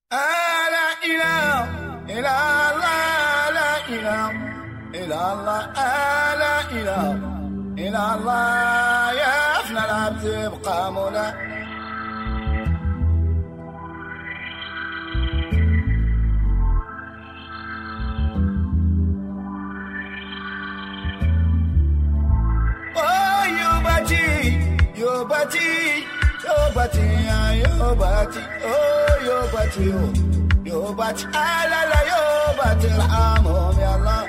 لا إله إلا الله، لا إله إلا الله، لا إله إلا الله. يا فنا العبد يبقى مولا. Yobati, oh Yobati, oh Yobati, ala la Yobati, rahamhum ya Allah.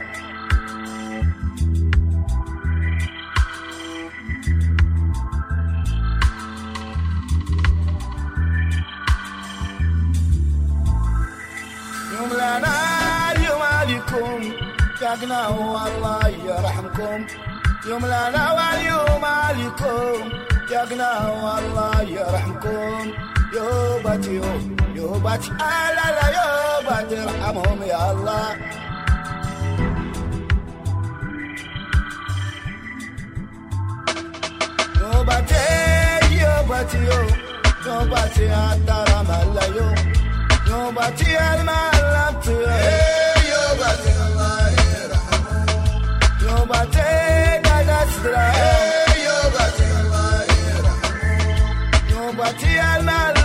يوم لنا اليوم عليكم يقنا والله يرحمكم. يوم لنا واليوم عليكم يقنا والله يرحمكم. يوباتي يوباتي لا لا يوباتي ارحمهم يا الله. يوباتي يوباتي يوباتي الدرام هلا يوباتي المعلمت يوباتي الله يرحمهم. يوباتي دادا سدرا يوباتي الله يرحمهم. يوباتي المعلمت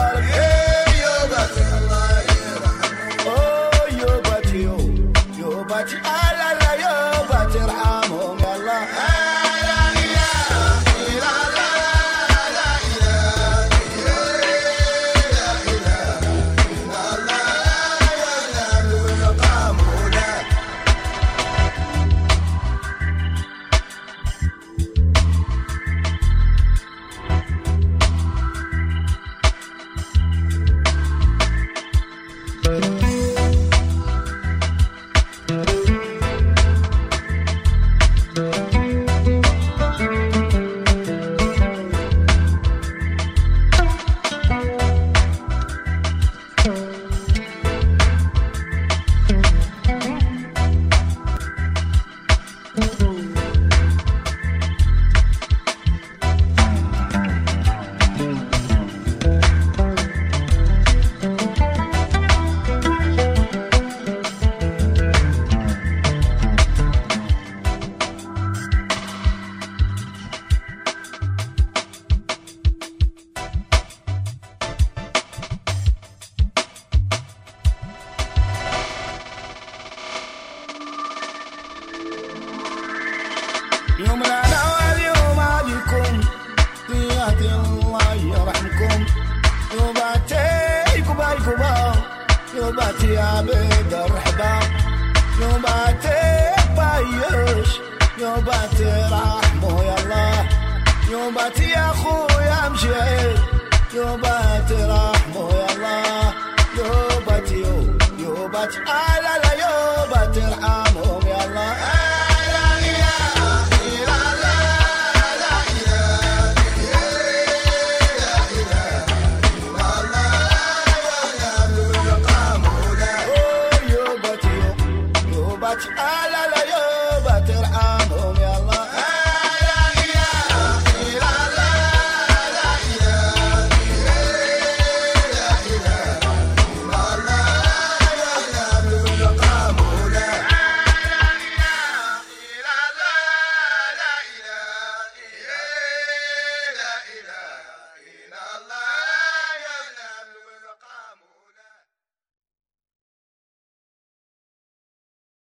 يوم لنا واليوم عليكم زياد الله يرحمكم. يوباتي كوبا كوبا يوباتي يا بيد الرحبة. يوباتي بايش يوباتي رحمه يا الله. يوباتي يا خويا مشيت يوباتي